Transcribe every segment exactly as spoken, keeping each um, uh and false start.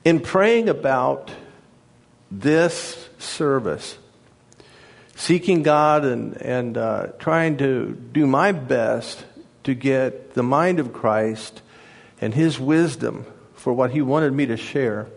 in praying about this service, seeking God and, and uh, trying to do my best to get the mind of Christ and His wisdom for what He wanted me to share,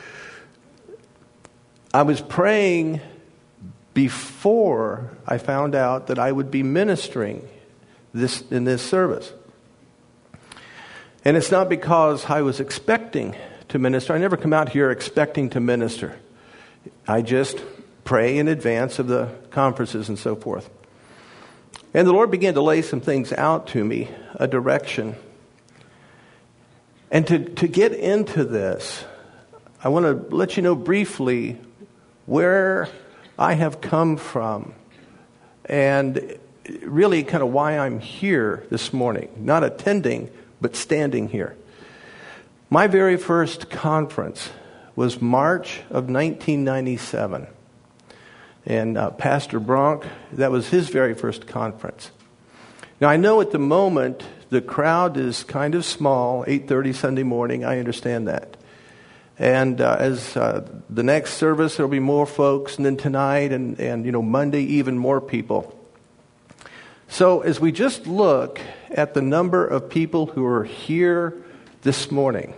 I was praying before I found out that I would be ministering this in this service. And it's not because I was expecting to minister. I never come out here expecting to minister. I just pray in advance of the conferences and so forth. And the Lord began to lay some things out to me, a direction. And to, to get into this, I want to let you know briefly where I have come from and really kind of why I'm here this morning. Not attending, but standing here. My very first conference was March of nineteen ninety-seven. And uh, Pastor Bronk, that was his very first conference. Now, I know at the moment the crowd is kind of small, eight thirty Sunday morning. I understand that. And uh, as uh, the next service, there'll be more folks, and then tonight and, and, you know, Monday, even more people. So as we just look at the number of people who are here this morning,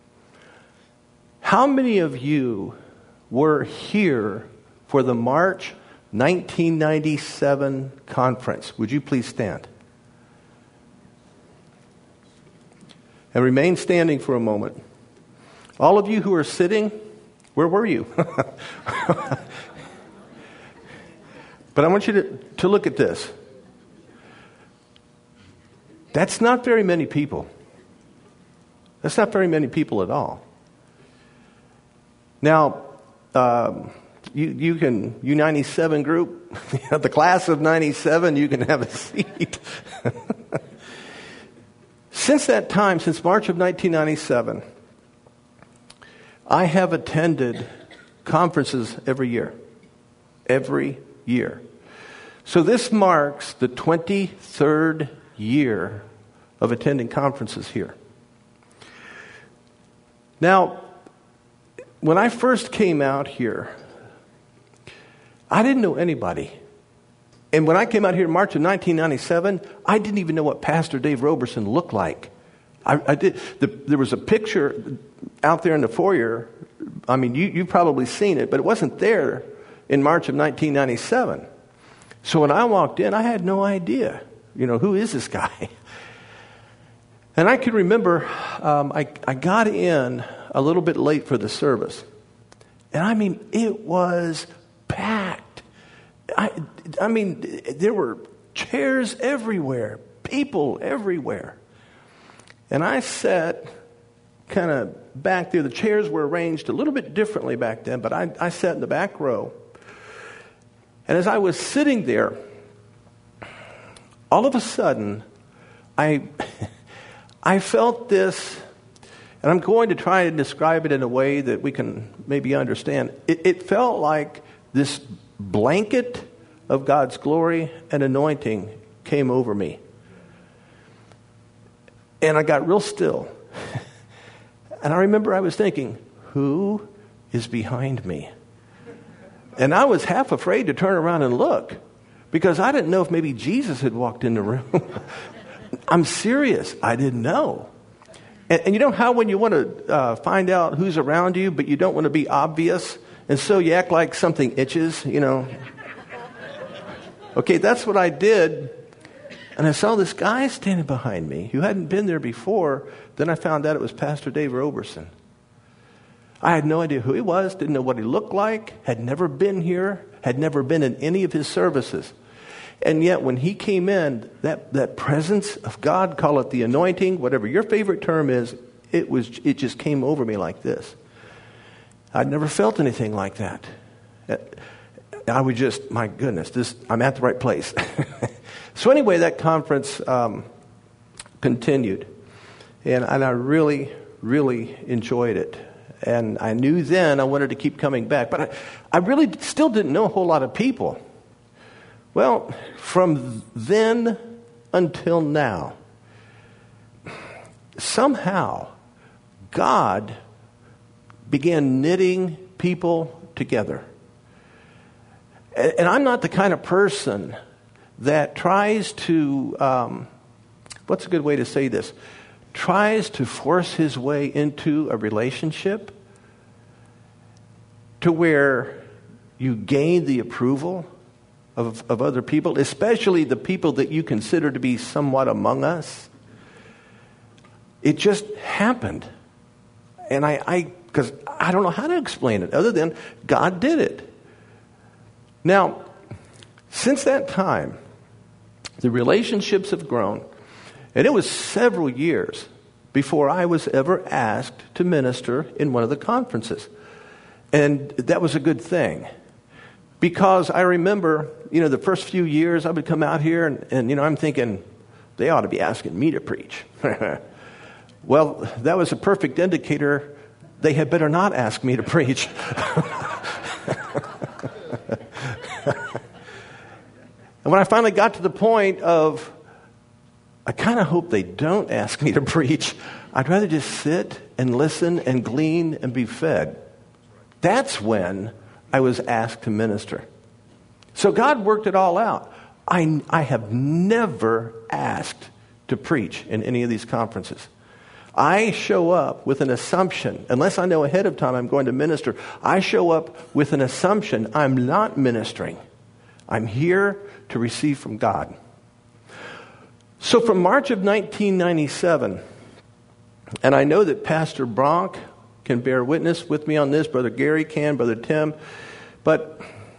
how many of you were here for the March nineteen ninety-seven conference? Would you please stand? And remain standing for a moment. All of you who are sitting, where were you? But I want you to, to look at this. That's not very many people. That's not very many people at all. Now, um, you, you can, U ninety-seven group, the class of ninety-seven, you can have a seat. Since that time, since March of nineteen ninety-seven, I have attended conferences every year. Every year. So this marks the twenty-third year of attending conferences here. Now, when I first came out here, I didn't know anybody. And when I came out here in March of nineteen ninety-seven, I didn't even know what Pastor Dave Roberson looked like. I, I did. The, there was a picture out there in the foyer. I mean, you, you've probably seen it, but it wasn't there in March of nineteen ninety-seven. So when I walked in, I had no idea, you know, who is this guy? And I can remember um, I, I got in a little bit late for the service. And I mean, it was packed. I, I mean, there were chairs everywhere, people everywhere. And I sat kind of back there. The chairs were arranged a little bit differently back then, but I, I sat in the back row. And as I was sitting there, all of a sudden, I, I felt this, and I'm going to try to describe it in a way that we can maybe understand. It, it felt like this blanket of God's glory and anointing came over me. And I got real still. And I remember I was thinking, who is behind me? And I was half afraid to turn around and look because I didn't know if maybe Jesus had walked in the room. I'm serious. I didn't know. And, and you know how when you want to uh, find out who's around you, but you don't want to be obvious, and so you act like something itches, you know? Okay, that's what I did. And I saw this guy standing behind me who hadn't been there before. Then I found out it was Pastor Dave Roberson. I had no idea who he was, didn't know what he looked like, had never been here, had never been in any of his services. And yet when he came in, that, that presence of God, call it the anointing, whatever your favorite term is, it was it just came over me like this. I'd never felt anything like that. I was just, my goodness, this I'm at the right place. So anyway, that conference um, continued. And, and I really, really enjoyed it. And I knew then I wanted to keep coming back. But I, I really still didn't know a whole lot of people. Well, from then until now, somehow God began knitting people together. And, and I'm not the kind of person that tries to, um, what's a good way to say this? Tries to force his way into a relationship to where you gain the approval of, of other people, especially the people that you consider to be somewhat among us. It just happened. And I, I, because I don't know how to explain it other than God did it. Now, since that time, the relationships have grown, and it was several years before I was ever asked to minister in one of the conferences. And that was a good thing. Because I remember, you know, the first few years I would come out here and, and you know, I'm thinking, they ought to be asking me to preach. Well, that was a perfect indicator. They had better not ask me to preach. And when I finally got to the point of, I kind of hope they don't ask me to preach, I'd rather just sit and listen and glean and be fed. That's when I was asked to minister. So God worked it all out. I, I have never asked to preach in any of these conferences. I show up with an assumption, unless I know ahead of time I'm going to minister, I show up with an assumption I'm not ministering. I'm here to receive from God. So from March of nineteen ninety-seven, and I know that Pastor Bronk can bear witness with me on this, Brother Gary can, Brother Tim, but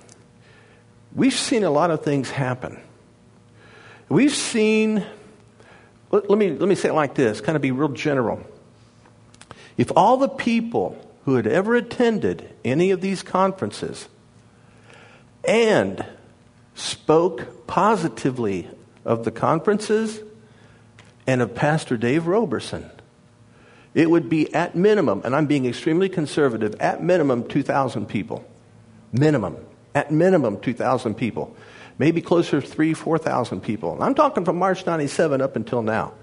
we've seen a lot of things happen. We've seen, let, let me let me say it like this, kind of be real general. If all the people who had ever attended any of these conferences and spoke positively of the conferences and of Pastor Dave Roberson, it would be at minimum, and I'm being extremely conservative, at minimum two thousand people. Minimum. At minimum two thousand people. Maybe closer to three, four thousand people. I'm talking from March ninety-seven up until now.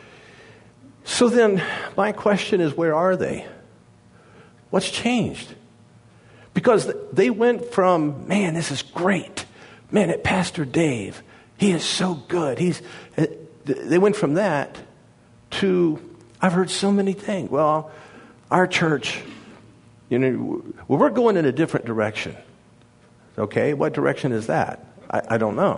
So then, my question is, where are they? What's changed? Because they went from, man, this is great. Man, at Pastor Dave, he is so good. He's. They went from that to, I've heard so many things. Well, our church, you know, well, we're going in a different direction. Okay, what direction is that? I, I don't know.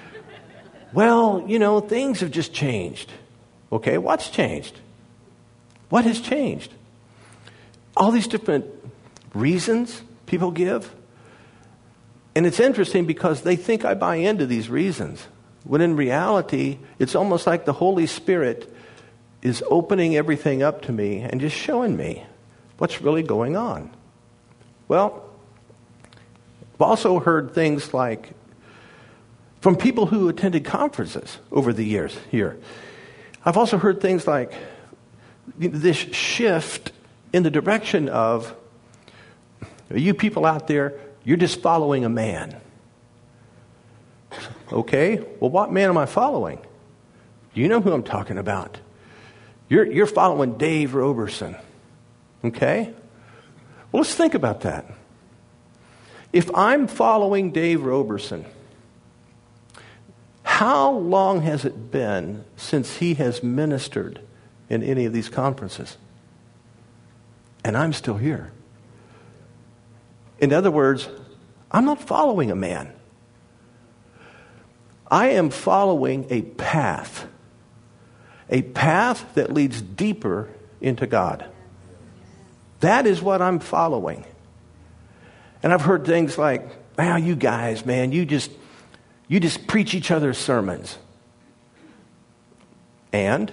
Well, you know, things have just changed. Okay, what's changed? What has changed? All these different reasons people give. And it's interesting because they think I buy into these reasons, when in reality, it's almost like the Holy Spirit is opening everything up to me and just showing me what's really going on. Well, I've also heard things like, from people who attended conferences over the years here, I've also heard things like this shift in the direction of, you people out there, you're just following a man. Okay, well, what man am I following? You know who I'm talking about. You're, you're following Dave Roberson. Okay? Well, let's think about that. If I'm following Dave Roberson, how long has it been since he has ministered in any of these conferences? And I'm still here. In other words, I'm not following a man. I am following a path. A path that leads deeper into God. That is what I'm following. And I've heard things like, wow, you guys, man, you just you just preach each other's sermons. And?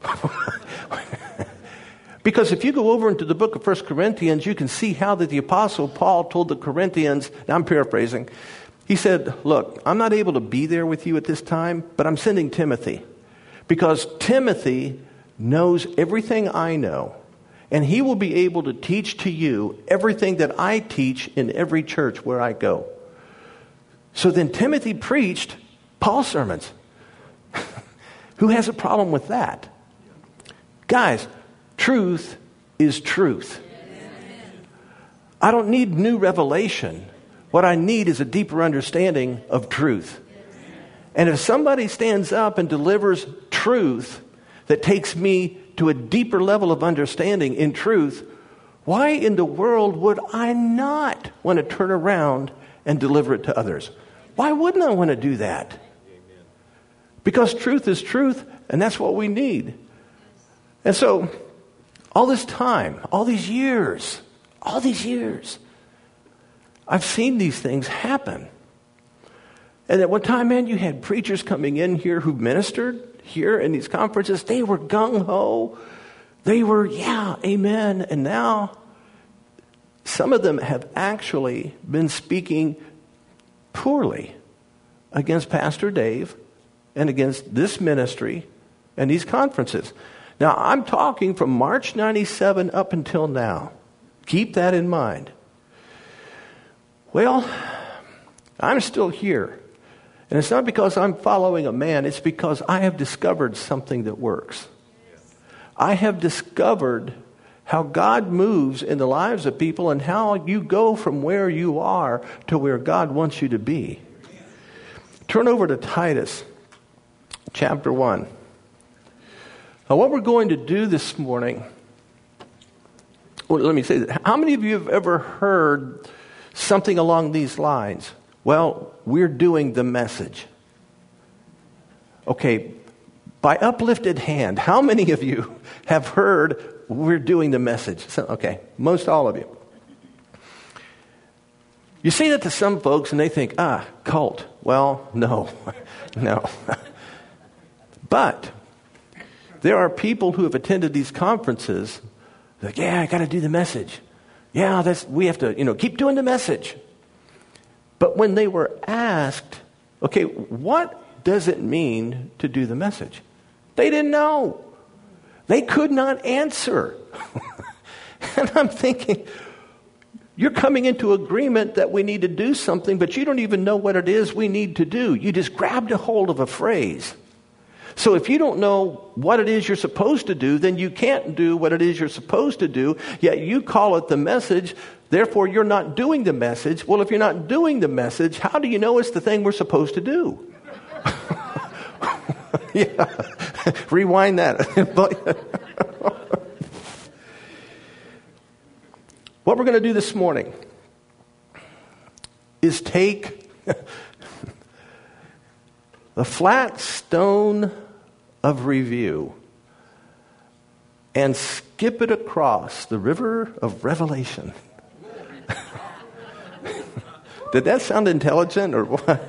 Because if you go over into the book of First Corinthians, you can see how that the Apostle Paul told the Corinthians, now I'm paraphrasing, he said, look, I'm not able to be there with you at this time, but I'm sending Timothy. Because Timothy knows everything I know, and he will be able to teach to you everything that I teach in every church where I go. So then Timothy preached Paul's sermons. Who has a problem with that? Guys, truth is truth. I don't need new revelation. What I need is a deeper understanding of truth. And if somebody stands up and delivers truth that takes me to a deeper level of understanding in truth, why in the world would I not want to turn around and deliver it to others? Why wouldn't I want to do that? Because truth is truth, and that's what we need. And so, all this time, all these years, all these years, I've seen these things happen. And at one time, man, you had preachers coming in here who ministered here in these conferences. They were gung-ho. They were, yeah, amen. And now, some of them have actually been speaking poorly against Pastor Dave and against this ministry and these conferences. Now, I'm talking from March ninety-seven up until now. Keep that in mind. Well, I'm still here. And it's not because I'm following a man. It's because I have discovered something that works. I have discovered how God moves in the lives of people and how you go from where you are to where God wants you to be. Turn over to Titus chapter one. Now, what we're going to do this morning, well, let me say that. How many of you have ever heard something along these lines? Well, we're doing the message. Okay, by uplifted hand, how many of you have heard we're doing the message? So, okay, most all of you. You say that to some folks and they think, ah, cult. Well, no, no. But there are people who have attended these conferences, like, yeah, I got to do the message. Yeah, that's we have to, you know, keep doing the message. But when they were asked, okay, what does it mean to do the message? They didn't know. They could not answer. And I'm thinking, you're coming into agreement that we need to do something, but you don't even know what it is we need to do. You just grabbed a hold of a phrase. So if you don't know what it is you're supposed to do, then you can't do what it is you're supposed to do, yet you call it the message, therefore you're not doing the message. Well, if you're not doing the message, how do you know it's the thing we're supposed to do? Yeah, rewind that. What we're going to do this morning is take the flat stone of review and skip it across the river of revelation. Did that sound intelligent or what?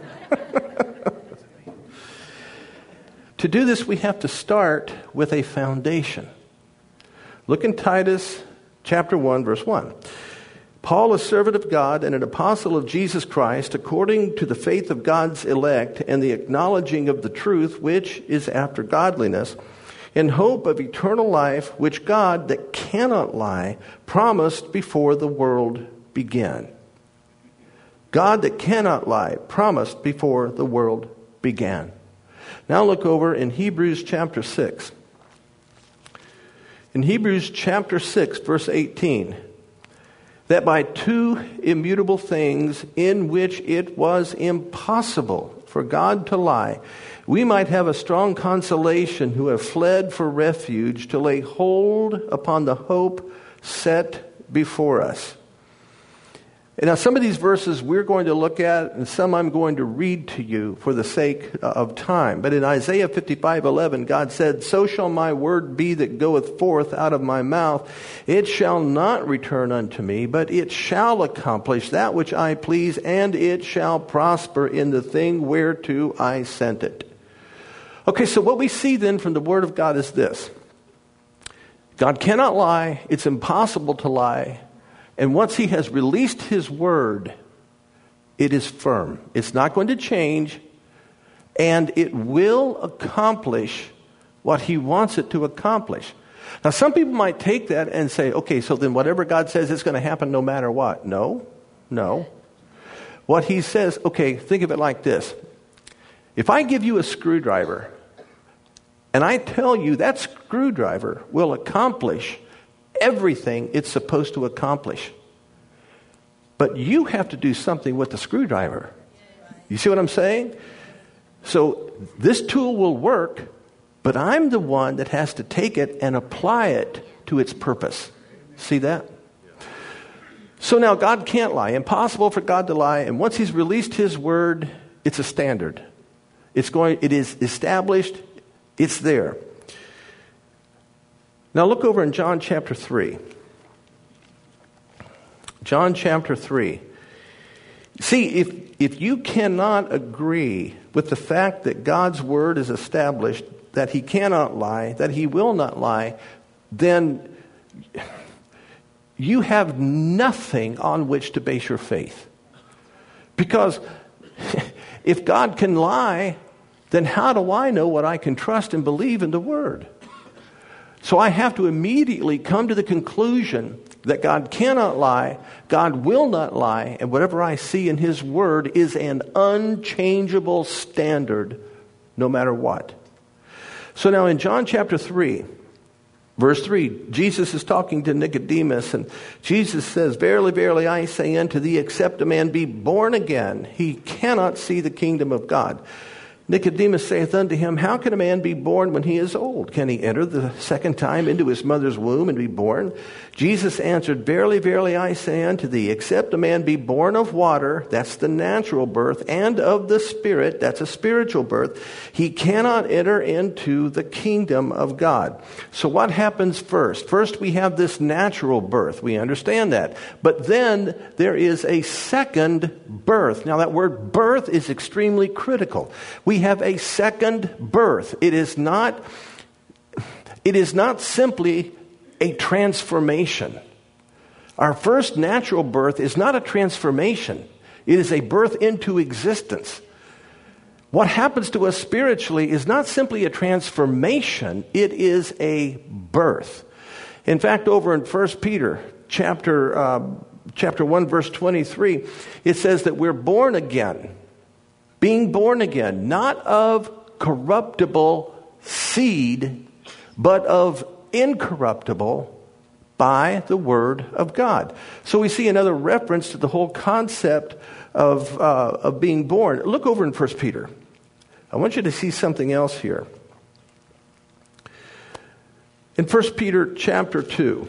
To do this, we have to start with a foundation. Look in Titus chapter one, verse one. Paul, a servant of God and an apostle of Jesus Christ, according to the faith of God's elect and the acknowledging of the truth, which is after godliness, in hope of eternal life, which God, that cannot lie, promised before the world began. God, that cannot lie, promised before the world began. Now look over in Hebrews chapter six. In Hebrews chapter six, verse eighteen, that by two immutable things in which it was impossible for God to lie, we might have a strong consolation who have fled for refuge to lay hold upon the hope set before us. And now some of these verses we're going to look at, and some I'm going to read to you for the sake of time. But in Isaiah fifty-five eleven, God said, "So shall my word be that goeth forth out of my mouth. It shall not return unto me, but it shall accomplish that which I please, and it shall prosper in the thing whereto I sent it." Okay, so what we see then from the word of God is this. God cannot lie. It's impossible to lie. And once he has released his word, it is firm. It's not going to change, and it will accomplish what he wants it to accomplish. Now, some people might take that and say, okay, so then whatever God says is going to happen no matter what. No, no. What he says, okay, think of it like this. If I give you a screwdriver, and I tell you that screwdriver will accomplish everything it's supposed to accomplish, But you have to do something with the screwdriver. You see what I'm saying? So this tool will work, but I'm the one that has to take it and apply it to its purpose. See that? So now God can't lie. Impossible for God to lie. And once he's released his word, it's a standard. It's going, it is established. It's there. Now look over in John chapter three. John chapter three. See, if, if you cannot agree with the fact that God's word is established, that he cannot lie, that he will not lie, then you have nothing on which to base your faith. Because if God can lie, then how do I know what I can trust and believe in the word? So I have to immediately come to the conclusion that God cannot lie, God will not lie, and whatever I see in his word is an unchangeable standard no matter what. So now in John chapter three, verse three, Jesus is talking to Nicodemus, and Jesus says, "Verily, verily, I say unto thee, except a man be born again, he cannot see the kingdom of God. Nicodemus saith unto him, How can a man be born when he is old? Can he enter the second time into his mother's womb and be born? Jesus answered, Verily, verily, I say unto thee, except a man be born of water, that's the natural birth, and of the Spirit, that's a spiritual birth, he cannot enter into the kingdom of God." So what happens first? First we have this natural birth. We understand that. But then there is a second birth. Now that word birth is extremely critical. We We have a second birth. It is not, it is not simply a transformation. Our first natural birth is not a transformation. It is a birth into existence. What happens to us spiritually is not simply a transformation. It is a birth. In fact, over in First Peter chapter, uh, chapter one, verse twenty-three, it says that we're born again. Being born again, not of corruptible seed, but of incorruptible by the word of God. So we see another reference to the whole concept of, uh, of being born. Look over in First Peter. I want you to see something else here. In First Peter chapter two,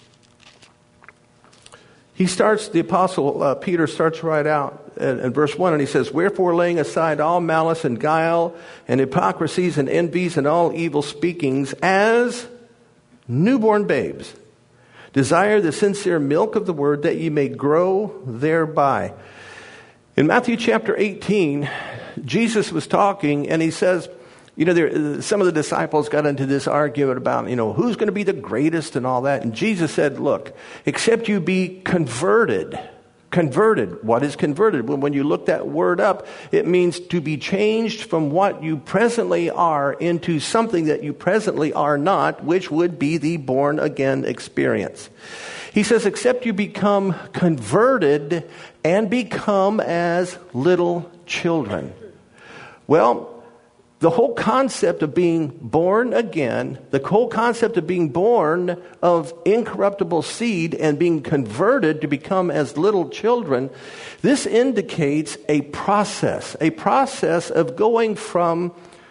he starts, the apostle uh, Peter starts right out in, in verse one, and he says, "Wherefore laying aside all malice and guile and hypocrisies and envies and all evil speakings, as newborn babes, desire the sincere milk of the word, that ye may grow thereby." In Matthew chapter eighteen, Jesus was talking, and he says, you know, there, some of the disciples got into this argument about, you know, who's going to be the greatest and all that. And Jesus said, look, except you be converted. Converted. What is converted? Well, when you look that word up, it means to be changed from what you presently are into something that you presently are not, which would be the born again experience. He says, except you become converted and become as little children. Well, the whole concept of being born again, the whole concept of being born of incorruptible seed and being converted to become as little children, this indicates a process, a process of going from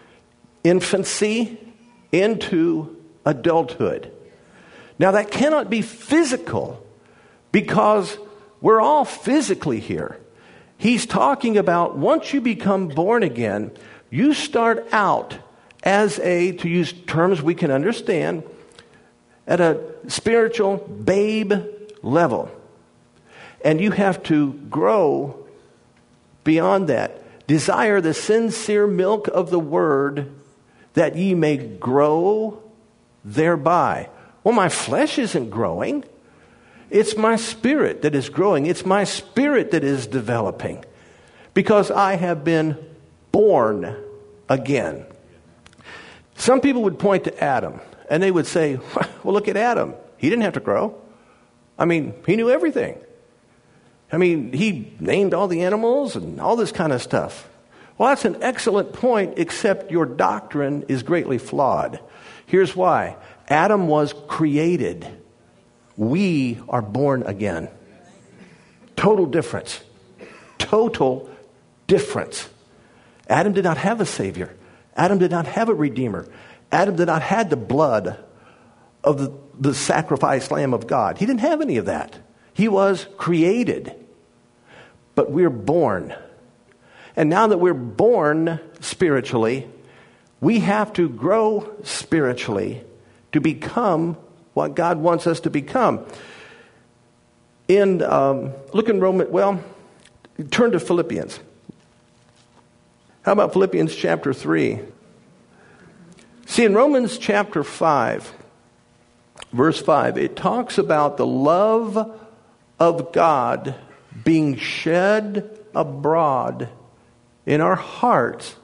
infancy into adulthood. Now that cannot be physical because we're all physically here. He's talking about once you become born again, you start out as a, to use terms we can understand, at a spiritual babe level. And you have to grow beyond that. Desire the sincere milk of the word, that ye may grow thereby. Well, my flesh isn't growing. It's my spirit that is growing. It's my spirit that is developing. Because I have been born again. Some people would point to Adam and they would say, well, look at Adam. He didn't have to grow. I mean, he knew everything. I mean, he named all the animals and all this kind of stuff. Well, that's an excellent point, except your doctrine is greatly flawed. Here's why. Adam was created. We are born again. Total difference. Total difference. Adam did not have a Savior. Adam did not have a Redeemer. Adam did not have the blood of the, the sacrificed Lamb of God. He didn't have any of that. He was created. But we're born. And now that we're born spiritually, we have to grow spiritually to become what God wants us to become. In um, look in Roman, well, turn to Philippians. How about Philippians chapter three? See, in Romans chapter five, verse five, it talks about the love of God being shed abroad in our hearts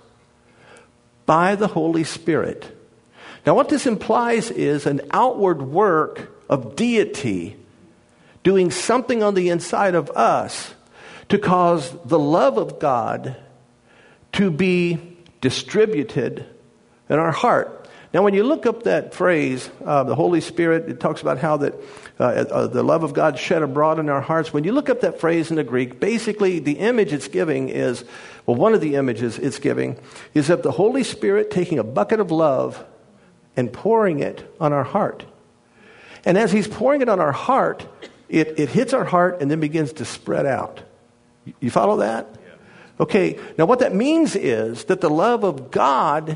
by the Holy Spirit. Now, what this implies is an outward work of deity doing something on the inside of us to cause the love of God to be distributed in our heart. Now, when you look up that phrase, uh, the Holy Spirit, it talks about how that uh, uh, the love of God shed abroad in our hearts. When you look up that phrase in the Greek, basically the image it's giving is, well, one of the images it's giving is of the Holy Spirit taking a bucket of love and pouring it on our heart. And as he's pouring it on our heart, it, it hits our heart and then begins to spread out. You follow that? Okay, now what that means is that the love of God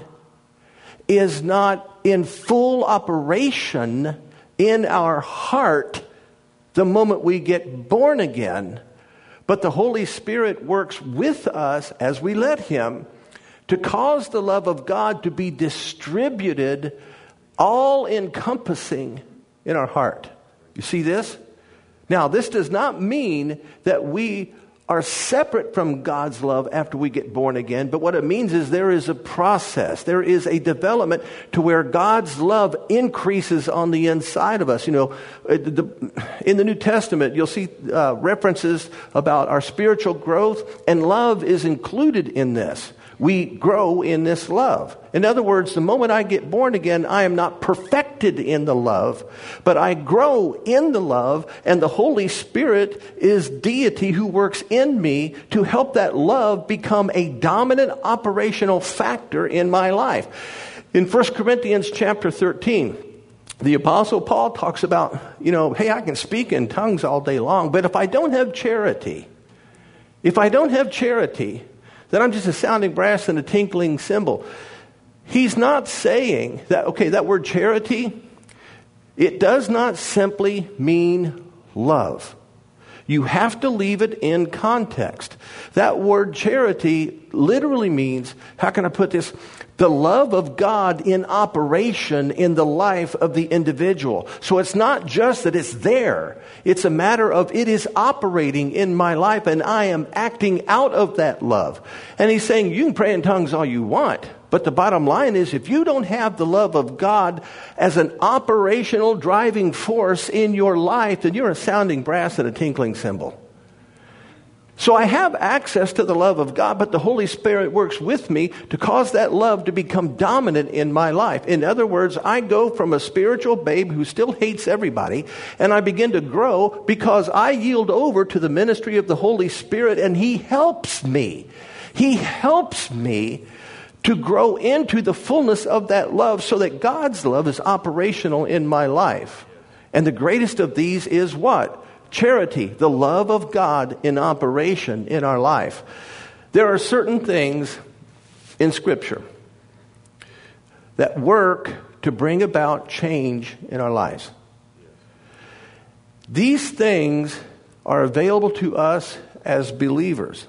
is not in full operation in our heart the moment we get born again, but the Holy Spirit works with us as we let Him to cause the love of God to be distributed, all-encompassing in our heart. You see this? Now, this does not mean that we are separate from God's love after we get born again, but what it means is there is a process, there is a development to where God's love increases on the inside of us. You know, in the New Testament, you'll see uh, references about our spiritual growth, and love is included in this. We grow in this love. In other words, the moment I get born again, I am not perfected in the love, but I grow in the love, and the Holy Spirit is deity who works in me to help that love become a dominant operational factor in my life. In First Corinthians chapter thirteen, the Apostle Paul talks about, you know, hey, I can speak in tongues all day long, but if I don't have charity, if I don't have charity, then I'm just a sounding brass and a tinkling cymbal. He's not saying that, okay, that word charity, it does not simply mean love. You have to leave it in context. That word charity literally means, how can I put this? The love of God in operation in the life of the individual. So it's not just that it's there. It's a matter of it is operating in my life and I am acting out of that love. And he's saying you can pray in tongues all you want. But the bottom line is if you don't have the love of God as an operational driving force in your life, then you're a sounding brass and a tinkling cymbal. So I have access to the love of God, but the Holy Spirit works with me to cause that love to become dominant in my life. In other words, I go from a spiritual babe who still hates everybody, and I begin to grow because I yield over to the ministry of the Holy Spirit, and He helps me. He helps me to grow into the fullness of that love so that God's love is operational in my life. And the greatest of these is what? Charity, the love of God in operation in our life. There are certain things in Scripture that work to bring about change in our lives. These things are available to us as believers.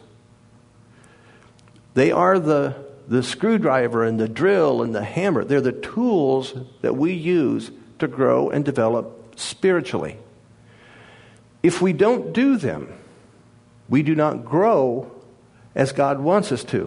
They are the, the screwdriver and the drill and the hammer. They're the tools that we use to grow and develop spiritually. If we don't do them, we do not grow as God wants us to.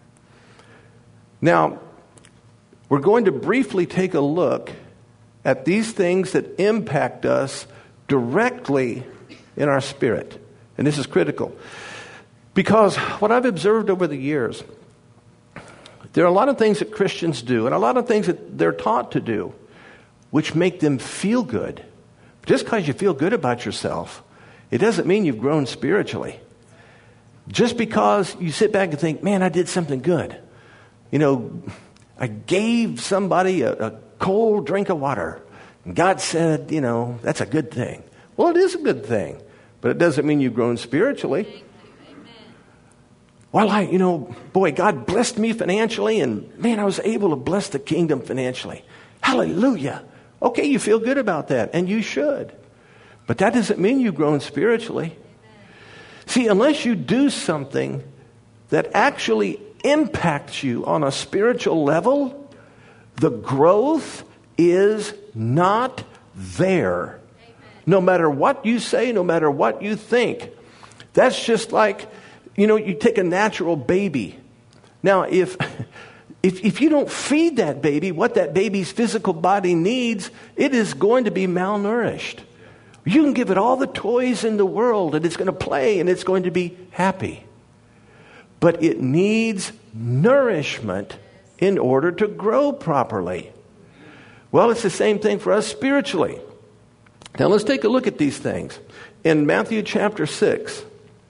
Now, we're going to briefly take a look at these things that impact us directly in our spirit. And this is critical. Because what I've observed over the years, there are a lot of things that Christians do and a lot of things that they're taught to do which make them feel good. Just because you feel good about yourself, it doesn't mean you've grown spiritually. Just because you sit back and think, man, I did something good. You know, I gave somebody a, a cold drink of water. And God said, you know, that's a good thing. Well, it is a good thing. But it doesn't mean you've grown spiritually. Well, I, you know, boy, God blessed me financially. And man, I was able to bless the kingdom financially. Hallelujah. Okay, you feel good about that. And you should. But that doesn't mean you've grown spiritually. See, unless you do something that actually impacts you on a spiritual level, the growth is not there. No matter what you say, no matter what you think. That's just like, you know, you take a natural baby. Now, if, if, if you don't feed that baby what that baby's physical body needs, it is going to be malnourished. You can give it all the toys in the world and it's going to play and it's going to be happy. But it needs nourishment in order to grow properly. Well, it's the same thing for us spiritually. Now let's take a look at these things. In Matthew chapter six.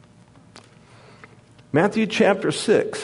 Matthew chapter six.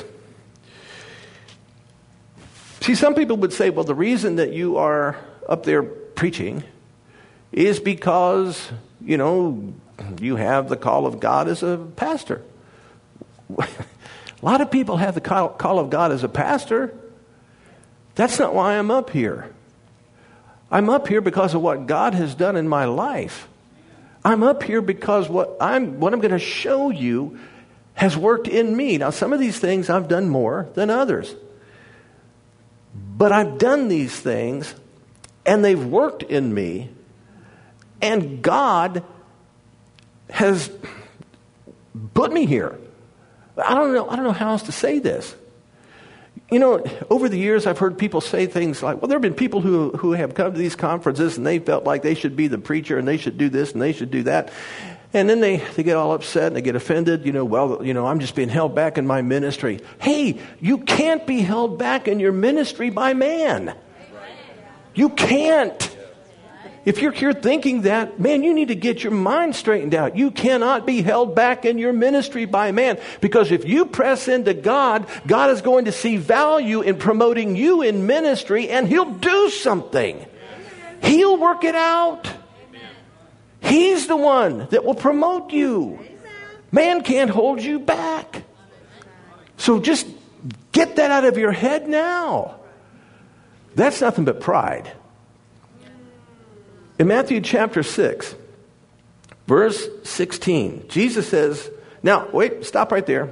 See, some people would say, well, the reason that you are up there preaching is because, you know, you have the call of God as a pastor. A lot of people have the call, call of God as a pastor. That's not why I'm up here. I'm up here because of what God has done in my life. I'm up here because what I'm what I'm going to show you has worked in me. Now, some of these things I've done more than others. But I've done these things and they've worked in me. And God has put me here. I don't know, I don't know how else to say this. You know, over the years, I've heard people say things like, well, there have been people who, who have come to these conferences and they felt like they should be the preacher and they should do this and they should do that. And then they, they get all upset and they get offended. You know, well, you know, I'm just being held back in my ministry. Hey, you can't be held back in your ministry by man. You can't. If you're here thinking that, man, you need to get your mind straightened out. You cannot be held back in your ministry by man. Because if you press into God, God is going to see value in promoting you in ministry and He'll do something. He'll work it out. He's the one that will promote you. Man can't hold you back. So just get that out of your head now. That's nothing but pride. In Matthew chapter six, verse sixteen, Jesus says, now, wait, stop right there.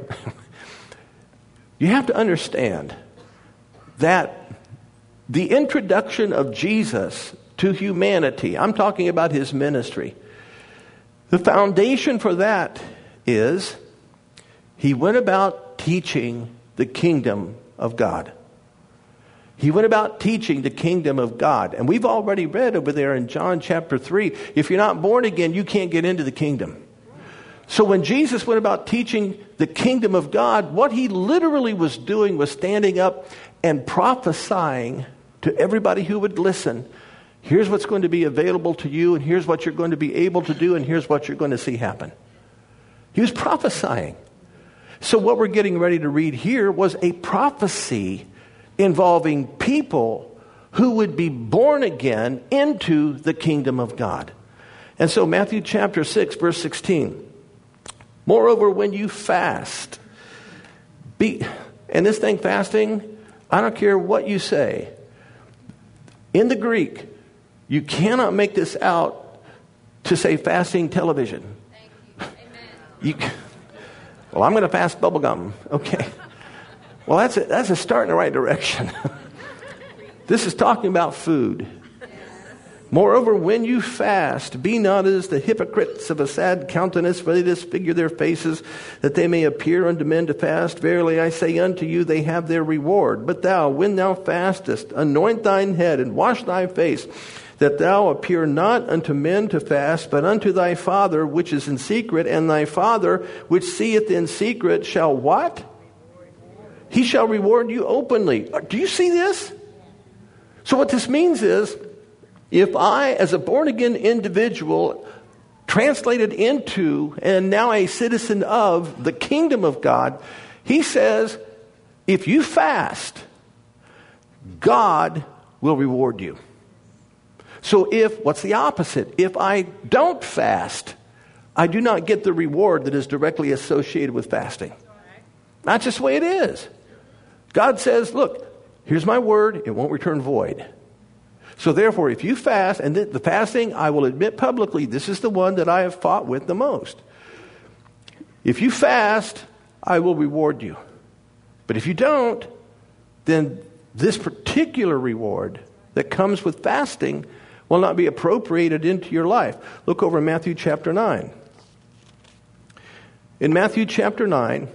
You have to understand that the introduction of Jesus to humanity, I'm talking about His ministry, the foundation for that is He went about teaching the kingdom of God. He went about teaching the kingdom of God. And we've already read over there in John chapter three, if you're not born again, you can't get into the kingdom. So when Jesus went about teaching the kingdom of God, what He literally was doing was standing up and prophesying to everybody who would listen. Here's what's going to be available to you, and here's what you're going to be able to do, and here's what you're going to see happen. He was prophesying. So what we're getting ready to read here was a prophecy involving people who would be born again into the kingdom of God. And so Matthew chapter six, verse sixteen. Moreover, when you fast, be, and this thing fasting, I don't care what you say. In the Greek, you cannot make this out to say fasting television. Thank you. Amen. You, well, I'm going to fast bubblegum. Okay. Well, that's a, that's a start in the right direction. This is talking about food. Moreover, when you fast, be not as the hypocrites of a sad countenance, for they disfigure their faces, that they may appear unto men to fast. Verily I say unto you, they have their reward. But thou, when thou fastest, anoint thine head and wash thy face, that thou appear not unto men to fast, but unto thy Father which is in secret, and thy Father which seeth in secret shall what? He shall reward you openly. Do you see this? So what this means is, if I, as a born-again individual, translated into and now a citizen of the kingdom of God, he says, if you fast, God will reward you. So if, what's the opposite? If I don't fast, I do not get the reward that is directly associated with fasting. That's just the way it is. God says, look, here's my word, it won't return void. So therefore, if you fast, and the fasting, I will admit publicly, this is the one that I have fought with the most. If you fast, I will reward you. But if you don't, then this particular reward that comes with fasting will not be appropriated into your life. Look over in Matthew chapter nine. In Matthew chapter nine,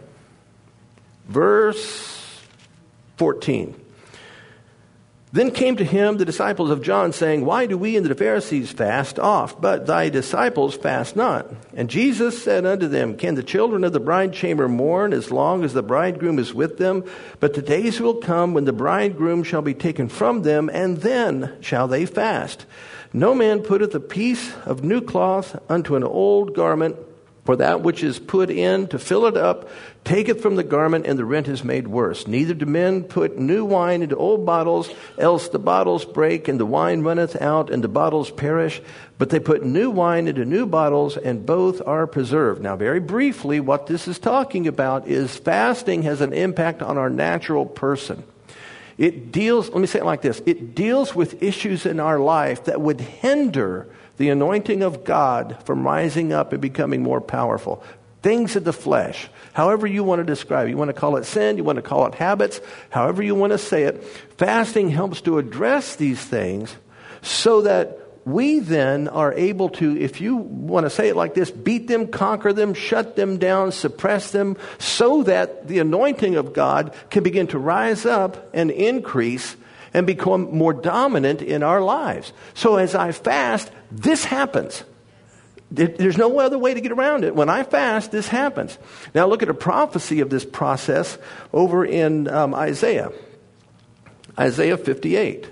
verse fourteen. Then came to him the disciples of John, saying, why do we and the Pharisees fast oft, but thy disciples fast not? And Jesus said unto them, can the children of the bride chamber mourn as long as the bridegroom is with them? But the days will come when the bridegroom shall be taken from them, and then shall they fast. No man putteth a piece of new cloth unto an old garment, for that which is put in to fill it up taketh from the garment, and the rent is made worse. Neither do men put new wine into old bottles, else the bottles break, and the wine runneth out, and the bottles perish. But they put new wine into new bottles, and both are preserved. Now, very briefly, what this is talking about is fasting has an impact on our natural person. It deals, let me say it like this, it deals with issues in our life that would hinder the anointing of God from rising up and becoming more powerful. Things of the flesh. However you want to describe it. You want to call it sin, you want to call it habits, however you want to say it. Fasting helps to address these things so that we then are able to, if you want to say it like this, beat them, conquer them, shut them down, suppress them, so that the anointing of God can begin to rise up and increase and become more dominant in our lives. So as I fast, this happens. There's no other way to get around it. When I fast, this happens. Now look at a prophecy of this process over in um, Isaiah. Isaiah fifty-eight.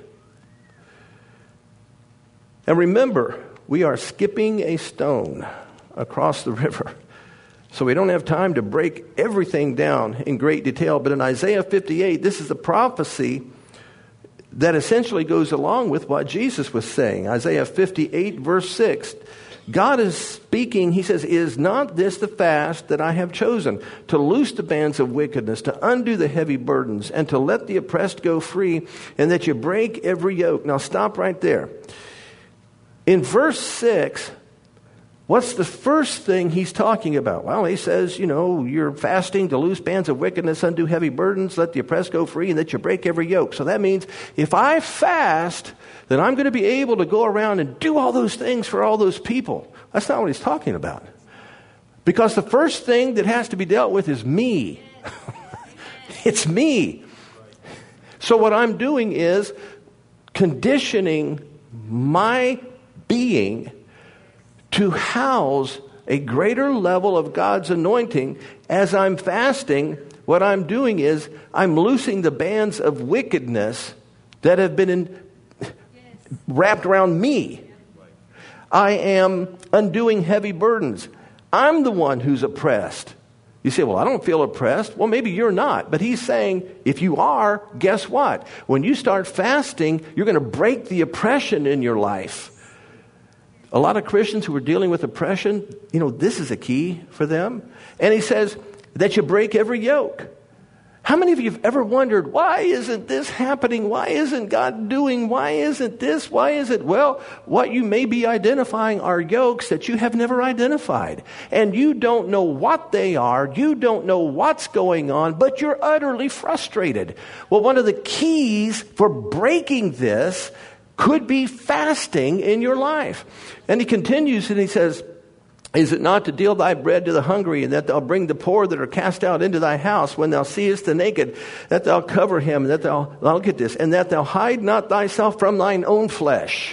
And remember, we are skipping a stone across the river. So we don't have time to break everything down in great detail. But in Isaiah fifty-eight, this is a prophecy that essentially goes along with what Jesus was saying. Isaiah fifty-eight, verse six. God is speaking, he says, is not this the fast that I have chosen, to loose the bands of wickedness, to undo the heavy burdens, and to let the oppressed go free, and that you break every yoke. Now stop right there. In verse six, what's the first thing he's talking about? Well, he says, you know, you're fasting to loose bands of wickedness, undo heavy burdens, let the oppressed go free, and that you break every yoke. So that means if I fast, then I'm going to be able to go around and do all those things for all those people. That's not what he's talking about. Because the first thing that has to be dealt with is me. It's me. So what I'm doing is conditioning my being to house a greater level of God's anointing. As I'm fasting, what I'm doing is I'm loosing the bands of wickedness that have been in, wrapped around me. I am undoing heavy burdens. I'm the one who's oppressed. You say, well, I don't feel oppressed. Well, maybe you're not. But he's saying, if you are, guess what? When you start fasting, you're going to break the oppression in your life. A lot of Christians who are dealing with oppression, you know, this is a key for them. And he says that you break every yoke. How many of you have ever wondered, why isn't this happening? Why isn't God doing? Why isn't this? Why is it? Well, what you may be identifying are yokes that you have never identified. And you don't know what they are. You don't know what's going on, but you're utterly frustrated. Well, one of the keys for breaking this could be fasting in your life. And he continues and he says, is it not to deal thy bread to the hungry, and that thou bring the poor that are cast out into thy house, when thou seest the naked, that thou cover him, and that thou, look at this, and that thou hide not thyself from thine own flesh.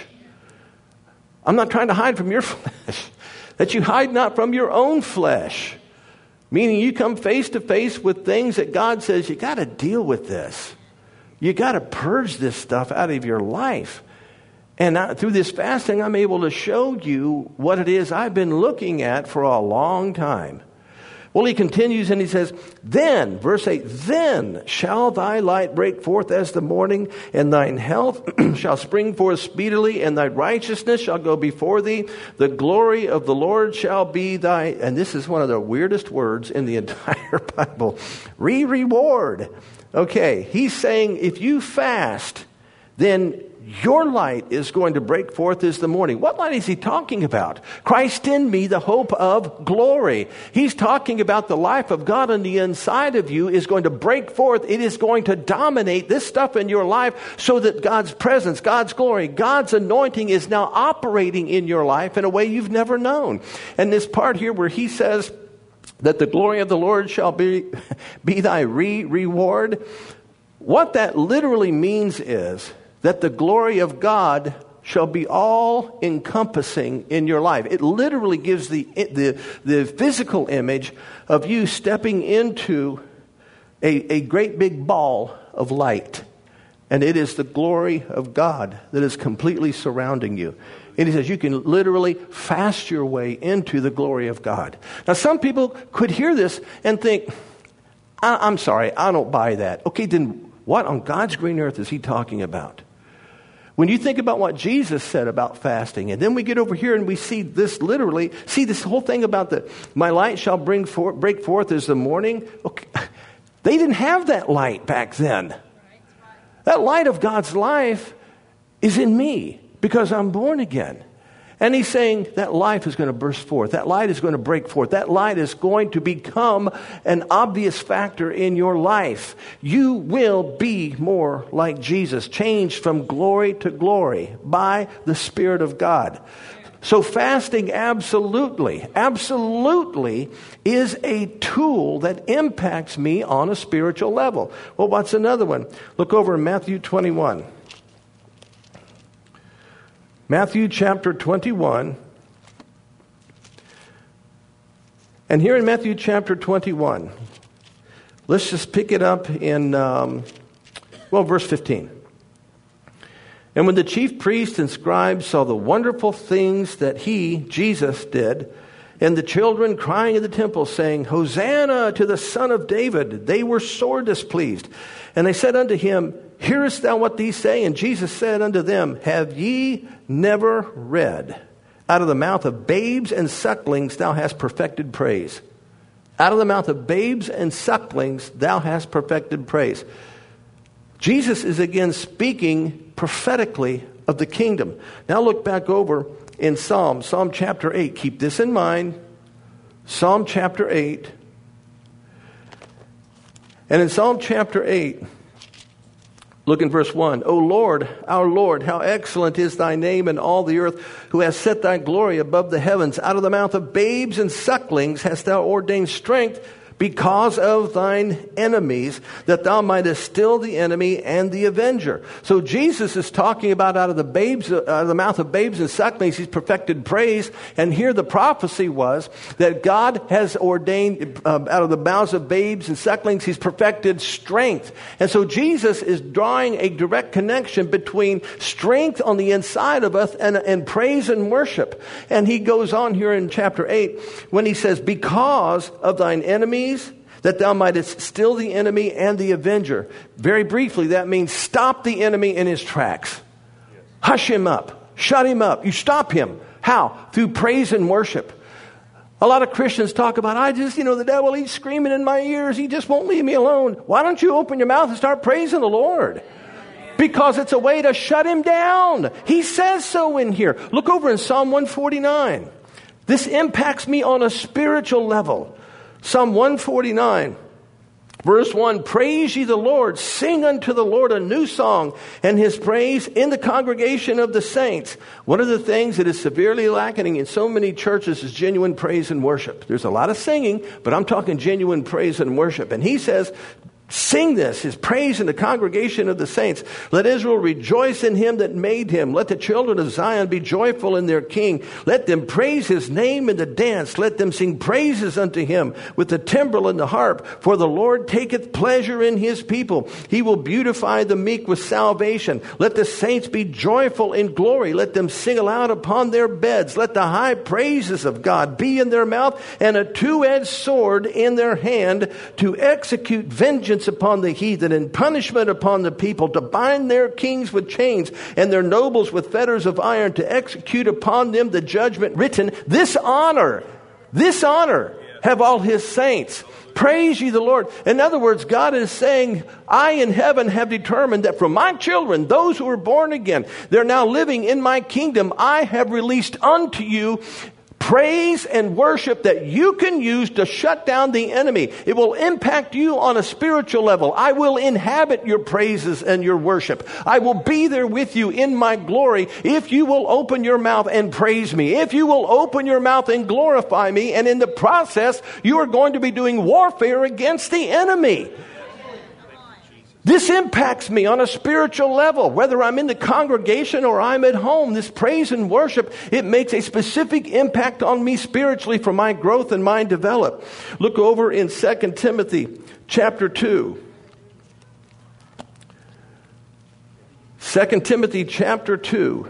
I'm not trying to hide from your flesh. That you hide not from your own flesh. Meaning you come face to face with things that God says, you got to deal with this. You got to purge this stuff out of your life. And I, through this fasting, I'm able to show you what it is I've been looking at for a long time. Well, he continues and he says, then, verse eight, then shall thy light break forth as the morning, and thine health shall spring forth speedily, and thy righteousness shall go before thee. The glory of the Lord shall be thy, and this is one of the weirdest words in the entire Bible, re-reward. Okay, he's saying if you fast, then your light is going to break forth as the morning. What light is he talking about? Christ in me, the hope of glory. He's talking about the life of God on the inside of you is going to break forth. It is going to dominate this stuff in your life so that God's presence, God's glory, God's anointing is now operating in your life in a way you've never known. And this part here where he says that the glory of the Lord shall be, be thy re-reward. What that literally means is that the glory of God shall be all encompassing in your life. It literally gives the, the, the physical image of you stepping into a, a great big ball of light. And it is the glory of God that is completely surrounding you. And he says you can literally fast your way into the glory of God. Now some people could hear this and think, I, I'm sorry, I don't buy that. Okay, then what on God's green earth is he talking about? When you think about what Jesus said about fasting, and then we get over here and we see this literally, see this whole thing about the, my light shall bring forth, break forth as the morning. Okay. They didn't have that light back then. That light of God's life is in me because I'm born again. And he's saying that life is going to burst forth. That light is going to break forth. That light is going to become an obvious factor in your life. You will be more like Jesus, changed from glory to glory by the Spirit of God. So fasting absolutely, absolutely is a tool that impacts me on a spiritual level. Well, what's another one? Look over in Matthew twenty-one. Matthew chapter twenty-one. And here in Matthew chapter twenty-one, let's just pick it up in, um, well, verse fifteen. And when the chief priests and scribes saw the wonderful things that he, Jesus, did, and the children crying in the temple, saying, Hosanna to the Son of David, they were sore displeased. And they said unto him, Hearest thou what these say? And Jesus said unto them, Have ye never read, out of the mouth of babes and sucklings thou hast perfected praise? Out of the mouth of babes and sucklings thou hast perfected praise. Jesus is again speaking prophetically of the kingdom. Now look back over in Psalm, Psalm chapter eight. Keep this in mind. Psalm chapter eight. And in Psalm chapter eight, look in verse one. O Lord, our Lord, how excellent is thy name in all the earth, who has set thy glory above the heavens. Out of the mouth of babes and sucklings hast thou ordained strength because of thine enemies, that thou mightest still the enemy and the avenger. So Jesus is talking about out of the babes, out of the mouth of babes and sucklings, he's perfected praise. And here the prophecy was that God has ordained uh, out of the mouths of babes and sucklings, he's perfected strength. And so Jesus is drawing a direct connection between strength on the inside of us and, and praise and worship. And he goes on here in chapter eight when he says, because of thine enemies, that thou mightest still the enemy and the avenger. Very briefly, that means stop the enemy in his tracks. Yes. Hush him up. Shut him up. You stop him. How? Through praise and worship. A lot of Christians talk about, I just, you know, the devil, he's screaming in my ears. He just won't leave me alone. Why don't you open your mouth and start praising the Lord? Because it's a way to shut him down. He says so in here. Look over in Psalm one forty-nine. This impacts me on a spiritual level. Psalm one forty-nine, verse one, Praise ye the Lord, sing unto the Lord a new song, and his praise in the congregation of the saints. One of the things that is severely lacking in so many churches is genuine praise and worship. There's a lot of singing, but I'm talking genuine praise and worship. And he says, Sing this, his praise in the congregation of the saints. Let Israel rejoice in him that made him. Let the children of Zion be joyful in their king. Let them praise his name in the dance. Let them sing praises unto him with the timbrel and the harp. For the Lord taketh pleasure in his people. He will beautify the meek with salvation. Let the saints be joyful in glory. Let them sing aloud upon their beds. Let the high praises of God be in their mouth, and a two-edged sword in their hand, to execute vengeance upon the heathen and punishment upon the people, to bind their kings with chains and their nobles with fetters of iron, to execute upon them the judgment written. This honor, this honor have all his saints. Praise ye the Lord. In other words, God is saying, I in heaven have determined that for my children, those who are born again, they're now living in my kingdom, I have released unto you praise and worship that you can use to shut down the enemy. It will impact you on a spiritual level. I will inhabit your praises and your worship. I will be there with you in my glory if you will open your mouth and praise me. If you will open your mouth and glorify me. And in the process, you are going to be doing warfare against the enemy. This impacts me on a spiritual level, whether I'm in the congregation or I'm at home. This praise and worship, it makes a specific impact on me spiritually for my growth and my development. Look over in Second Timothy chapter two. Second Timothy chapter two.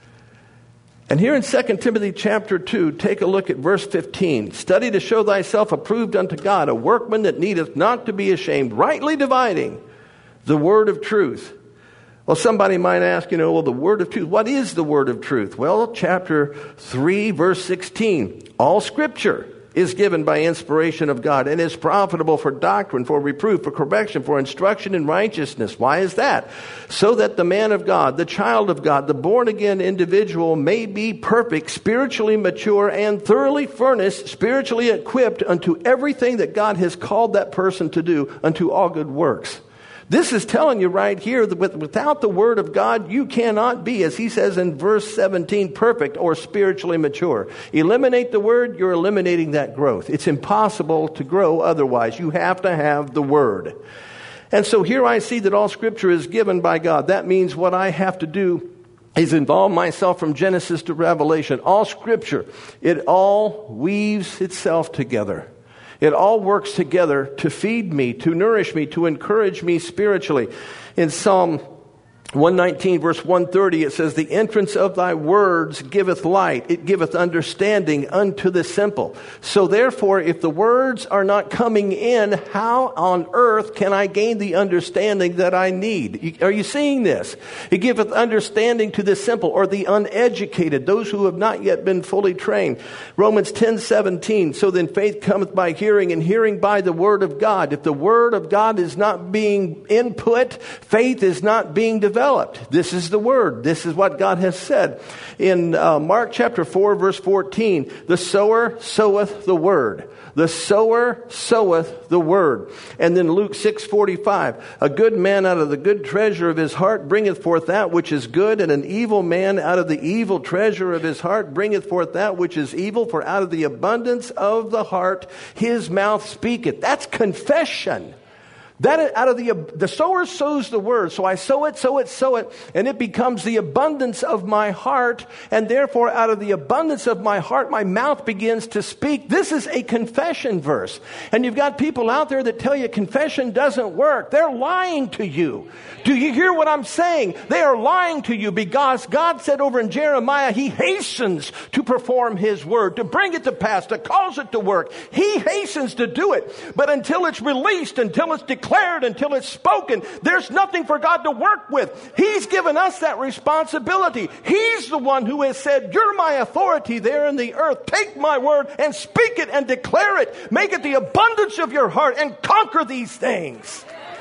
And here in Second Timothy chapter two, take a look at verse fifteen. Study to show thyself approved unto God, a workman that needeth not to be ashamed, rightly dividing the word of truth. Well, somebody might ask, you know, well, the word of truth, what is the word of truth? Well, chapter three, verse sixteen. All scripture is given by inspiration of God and is profitable for doctrine, for reproof, for correction, for instruction in righteousness. Why is that? So that the man of God, the child of God, the born-again individual may be perfect, spiritually mature, and thoroughly furnished, spiritually equipped unto everything that God has called that person to do, unto all good works. This is telling you right here that without the word of God, you cannot be, as he says in verse seventeen, perfect or spiritually mature. Eliminate the word, you're eliminating that growth. It's impossible to grow otherwise. You have to have the word. And so here I see that all scripture is given by God. That means what I have to do is involve myself from Genesis to Revelation. All scripture, it all weaves itself together. It all works together to feed me, to nourish me, to encourage me spiritually. In Psalm one nineteen, verse one thirty, it says, the entrance of thy words giveth light. It giveth understanding unto the simple. So therefore, if the words are not coming in, how on earth can I gain the understanding that I need? Are you seeing this? It giveth understanding to the simple, or the uneducated, those who have not yet been fully trained. Romans ten seventeen, so then faith cometh by hearing, and hearing by the word of God. If the word of God is not being input, faith is not being developed. This is the word. This is what God has said. In uh, Mark chapter four, verse fourteen, the sower soweth the word. The sower soweth the word. And then Luke six forty-five, a good man out of the good treasure of his heart bringeth forth that which is good, and an evil man out of the evil treasure of his heart bringeth forth that which is evil, for out of the abundance of the heart his mouth speaketh. That's confession. That out of the the sower sows the word. So I sow it, sow it, sow it, and it becomes the abundance of my heart. And therefore, out of the abundance of my heart, my mouth begins to speak. This is a confession verse. And you've got people out there that tell you confession doesn't work. They're lying to you. Do you hear what I'm saying? They are lying to you, because God said over in Jeremiah, he hastens to perform his word, to bring it to pass, to cause it to work. He hastens to do it. But until it's released, until it's declared, declared, until it's spoken, there's nothing for God to work with. He's given us that responsibility. He's the one who has said, you're my authority there in the earth. Take my word and speak it and declare it. Make it the abundance of your heart and conquer these things.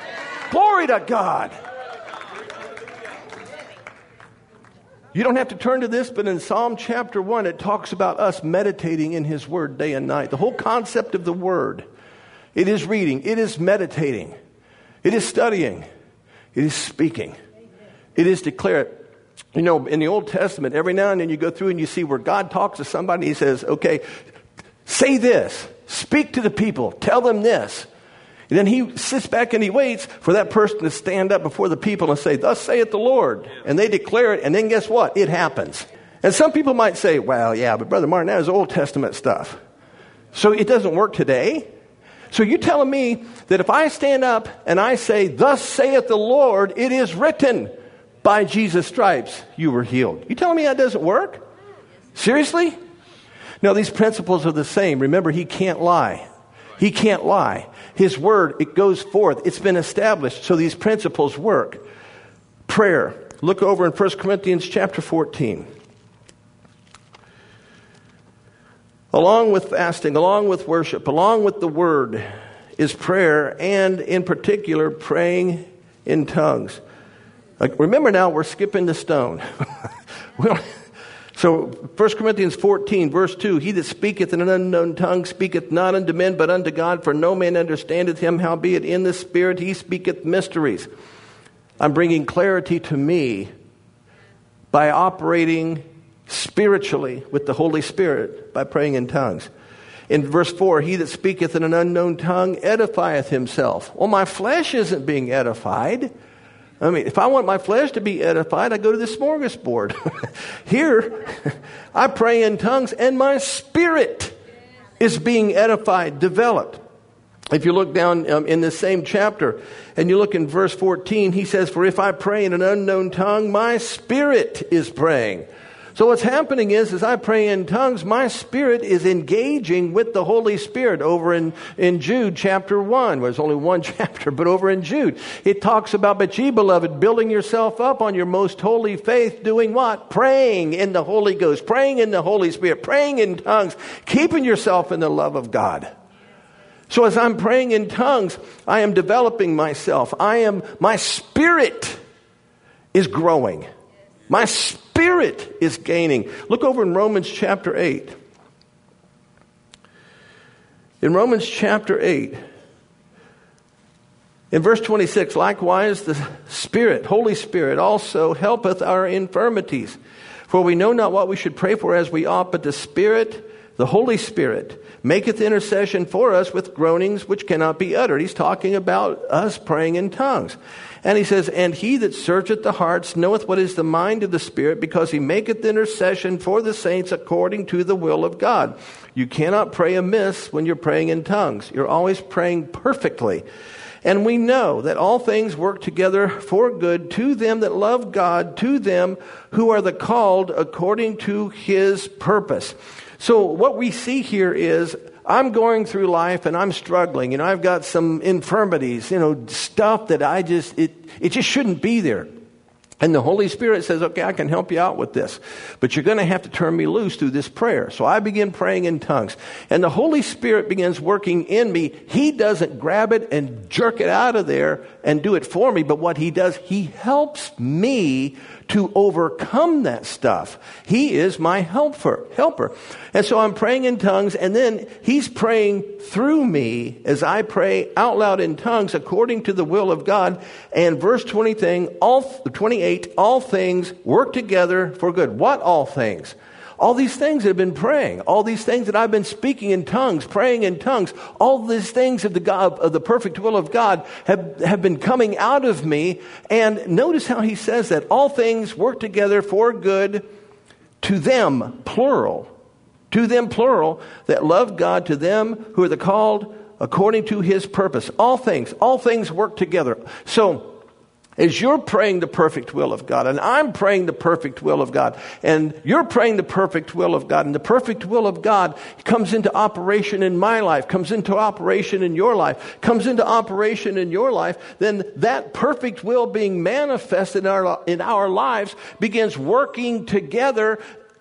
Glory to God. You don't have to turn to this, but in Psalm chapter one, it talks about us meditating in his word day and night. The whole concept of the word. It is reading. It is meditating. It is studying. It is speaking. It is declared. You know, in the Old Testament, every now and then you go through and you see where God talks to somebody. And he says, okay, say this. Speak to the people. Tell them this. And then he sits back and he waits for that person to stand up before the people and say, thus saith the Lord. And they declare it, and then guess what? It happens. And some people might say, well, yeah, but Brother Martin, that is Old Testament stuff. So it doesn't work today? So you telling me that if I stand up and I say, thus saith the Lord, it is written, by Jesus' stripes you were healed. You telling me that doesn't work? Seriously? No, these principles are the same. Remember, he can't lie. He can't lie. His word, it goes forth. It's been established. So these principles work. Prayer. Look over in First Corinthians chapter fourteen. Along with fasting, along with worship, along with the word is prayer, and in particular, praying in tongues. Like, remember now, we're skipping the stone. Well, so First Corinthians fourteen, verse two, he that speaketh in an unknown tongue speaketh not unto men, but unto God, for no man understandeth him, howbeit in the Spirit he speaketh mysteries. I'm bringing clarity to me by operating spiritually with the Holy Spirit by praying in tongues. In verse four, he that speaketh in an unknown tongue edifieth himself. Well, my flesh isn't being edified. I mean, if I want my flesh to be edified, I go to the smorgasbord. Here, I pray in tongues and my spirit is being edified, developed. If you look down um, in the same chapter and you look in verse fourteen, he says, for if I pray in an unknown tongue, my spirit is praying. So what's happening is, as I pray in tongues, my spirit is engaging with the Holy Spirit. Over in, in Jude chapter one, well, there's only one chapter, but over in Jude, it talks about, but ye, beloved, building yourself up on your most holy faith, doing what? Praying in the Holy Ghost, praying in the Holy Spirit, praying in tongues, keeping yourself in the love of God. So as I'm praying in tongues, I am developing myself. I am, my spirit is growing. My spirit is gaining. Look over in Romans chapter eight. In Romans chapter eight, in verse twenty-six, likewise the Spirit, Holy Spirit, also helpeth our infirmities. For we know not what we should pray for as we ought, but the Spirit, the Holy Spirit, maketh intercession for us with groanings which cannot be uttered. He's talking about us praying in tongues. And he says, and he that searcheth the hearts knoweth what is the mind of the Spirit, because he maketh intercession for the saints according to the will of God. You cannot pray amiss when you're praying in tongues. You're always praying perfectly. And we know that all things work together for good to them that love God, to them who are the called according to his purpose. So what we see here is, I'm going through life and I'm struggling. You know, I've got some infirmities, you know, stuff that I just, it, it just shouldn't be there. And the Holy Spirit says, okay, I can help you out with this, but you're going to have to turn me loose through this prayer. So I begin praying in tongues, and the Holy Spirit begins working in me. He doesn't grab it and jerk it out of there and do it for me, but what he does, he helps me to overcome that stuff. He is my helper, helper. And so I'm praying in tongues, and then he's praying through me as I pray out loud in tongues according to the will of God. And verse twenty thing, all twenty-eight, all things work together for good. What all things? All these things that I've been praying, all these things that I've been speaking in tongues, praying in tongues, all these things of the God, of the perfect will of God have, have been coming out of me. And notice how he says that all things work together for good to them, plural, to them, plural, that love God, to them who are the called according to his purpose. All things, all things work together. So, as you're praying the perfect will of God, and I'm praying the perfect will of God, and you're praying the perfect will of God, and the perfect will of God comes into operation in my life, comes into operation in your life, comes into operation in your life, then that perfect will being manifested in our, in our lives begins working together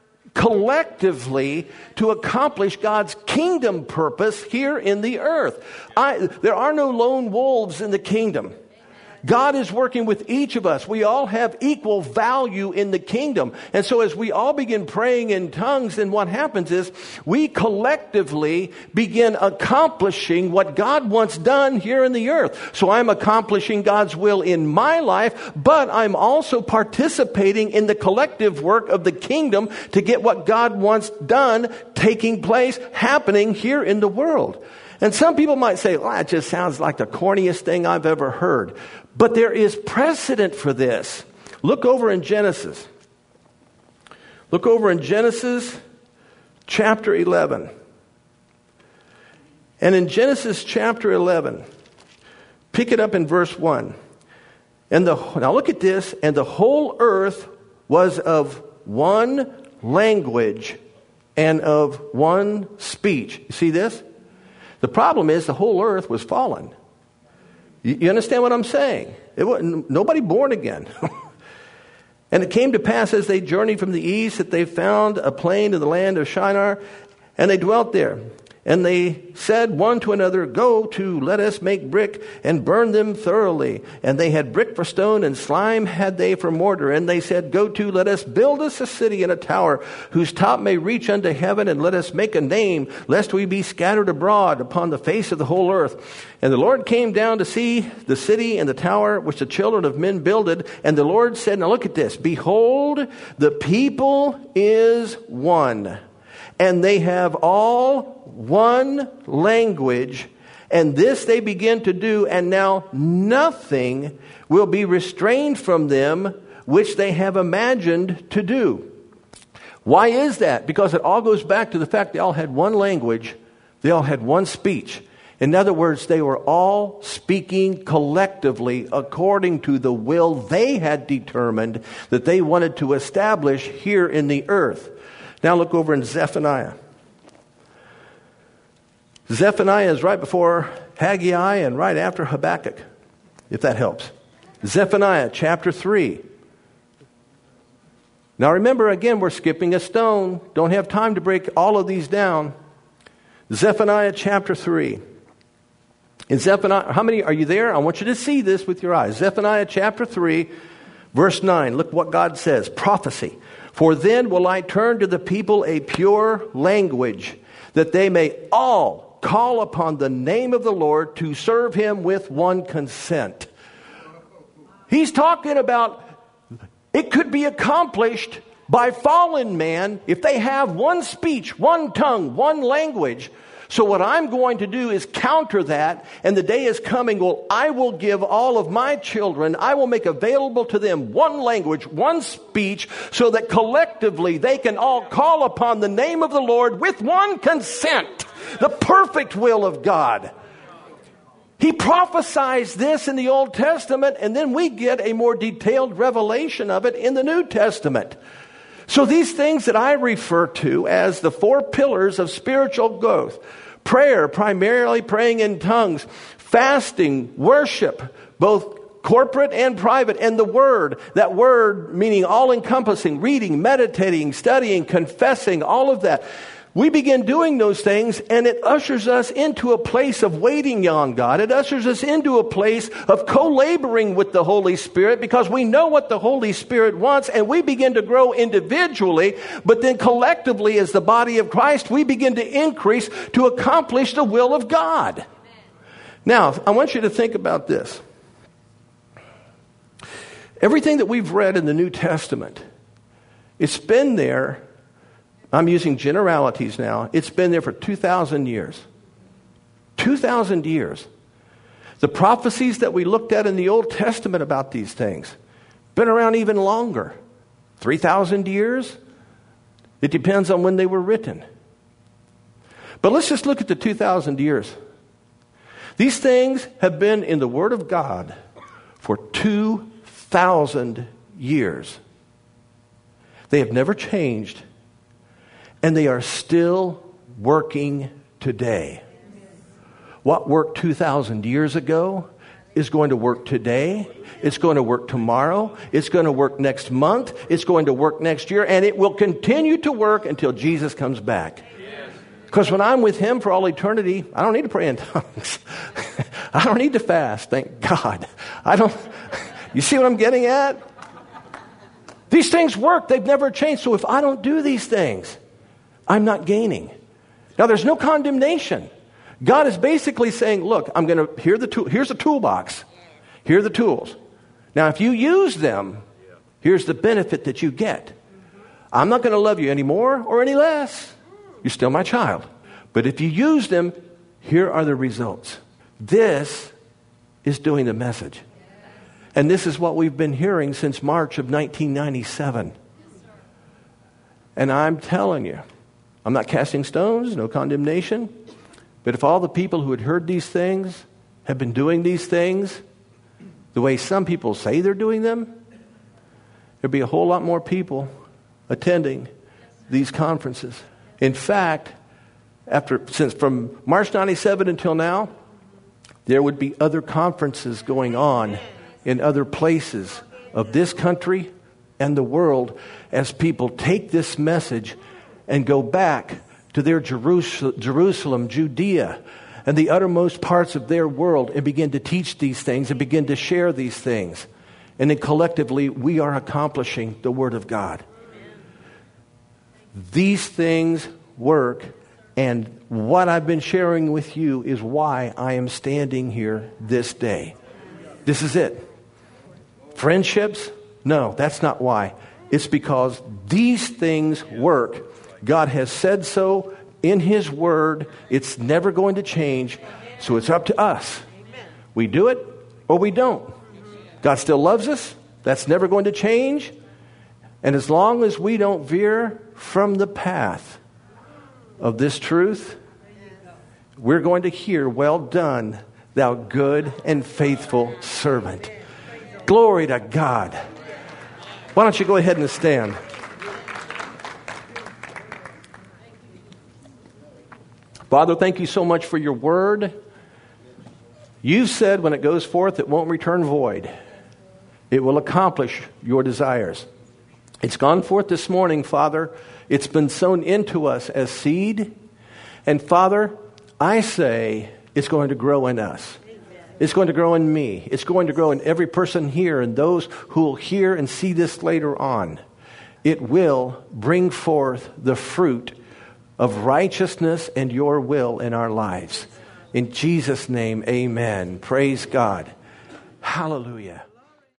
collectively to accomplish God's kingdom purpose here in the earth. I, there are no lone wolves in the kingdom. God is working with each of us. We all have equal value in the kingdom. And so as we all begin praying in tongues, then what happens is we collectively begin accomplishing what God wants done here in the earth. So I'm accomplishing God's will in my life, but I'm also participating in the collective work of the kingdom to get what God wants done taking place, happening here in the world. And some people might say, well, that just sounds like the corniest thing I've ever heard. But there is precedent for this. Look over in Genesis. Look over in Genesis chapter eleven. And in Genesis chapter eleven, pick it up in verse one. And the now look at this. And the whole earth was of one language and of one speech. You see this? The problem is the whole earth was fallen. You, you understand what I'm saying? It wasn't nobody born again. And it came to pass as they journeyed from the east that they found a plain in the land of Shinar, and they dwelt there. And they said one to another, go to, let us make brick and burn them thoroughly. And they had brick for stone and slime had they for mortar. And they said, go to, let us build us a city and a tower whose top may reach unto heaven, and let us make a name, lest we be scattered abroad upon the face of the whole earth. And the Lord came down to see the city and the tower which the children of men builded. And the Lord said, now look at this, behold, the people is one, and they have all one language, and this they begin to do, and now nothing will be restrained from them which they have imagined to do. Why is that? Because it all goes back to the fact they all had one language, they all had one speech. In other words, they were all speaking collectively according to the will they had determined that they wanted to establish here in the earth. Now look over in Zephaniah. Zephaniah is right before Haggai and right after Habakkuk, if that helps. Zephaniah chapter three. Now remember, again, we're skipping a stone. Don't have time to break all of these down. Zephaniah chapter three. In Zephaniah, how many are you there? I want you to see this with your eyes. Zephaniah chapter three, verse nine. Look what God says. Prophecy. For then will I turn to the people a pure language, that they may all call upon the name of the Lord to serve him with one consent. He's talking about it could be accomplished by fallen man if they have one speech, one tongue, one language. So what I'm going to do is counter that, and the day is coming, well, I will give all of my children, I will make available to them one language, one speech, so that collectively they can all call upon the name of the Lord with one consent, the perfect will of God. He prophesies this in the Old Testament, and then we get a more detailed revelation of it in the New Testament. So these things that I refer to as the four pillars of spiritual growth, prayer, primarily praying in tongues, fasting, worship, both corporate and private, and the word, that word meaning all-encompassing, reading, meditating, studying, confessing, all of that. We begin doing those things, and it ushers us into a place of waiting on God. It ushers us into a place of co-laboring with the Holy Spirit, because we know what the Holy Spirit wants, and we begin to grow individually, but then collectively as the body of Christ, we begin to increase to accomplish the will of God. Amen. Now, I want you to think about this. Everything that we've read in the New Testament, it's been there. I'm using generalities now. It's been there for two thousand years. two thousand years. The prophecies that we looked at in the Old Testament about these things, been around even longer. three thousand years? It depends on when they were written. But let's just look at the two thousand years. These things have been in the Word of God for two thousand years. They have never changed. And they are still working today. What worked two thousand years ago is going to work today. It's going to work tomorrow. It's going to work next month. It's going to work next year. And it will continue to work until Jesus comes back. Because when I'm with him for all eternity, I don't need to pray in tongues. I don't need to fast, thank God. I don't. You see what I'm getting at? These things work. They've never changed. So if I don't do these things, I'm not gaining. Now, there's no condemnation. God is basically saying, look, I'm going to, here the tool, here's a toolbox. Here are the tools. Now, if you use them, here's the benefit that you get. I'm not going to love you any more or any less. You're still my child. But if you use them, Here are the results. This is doing the message. And this is what we've been hearing since March of nineteen ninety-seven. And I'm telling you, I'm not casting stones, no condemnation. But if all the people who had heard these things have been doing these things the way some people say they're doing them, there'd be a whole lot more people attending these conferences. In fact, after since from March ninety-seven until now, there would be other conferences going on in other places of this country and the world as people take this message and go back to their Jerus- Jerusalem, Judea, and the uttermost parts of their world and begin to teach these things and begin to share these things. And then collectively, we are accomplishing the Word of God. These things work, and what I've been sharing with you is why I am standing here this day. This is it. Friendships? No, that's not why. It's because these things work. God has said so in His Word. It's never going to change. So it's up to us. We do it or we don't. God still loves us. That's never going to change. And as long as we don't veer from the path of this truth, we're going to hear, "Well done, thou good and faithful servant." Glory to God. Why don't you go ahead and stand? Father, thank you so much for your word. You said when it goes forth, it won't return void. It will accomplish your desires. It's gone forth this morning, Father. It's been sown into us as seed. And Father, I say it's going to grow in us. It's going to grow in me. It's going to grow in every person here and those who will hear and see this later on. It will bring forth the fruit of righteousness and your will in our lives. In Jesus' name, amen. Praise God. Hallelujah.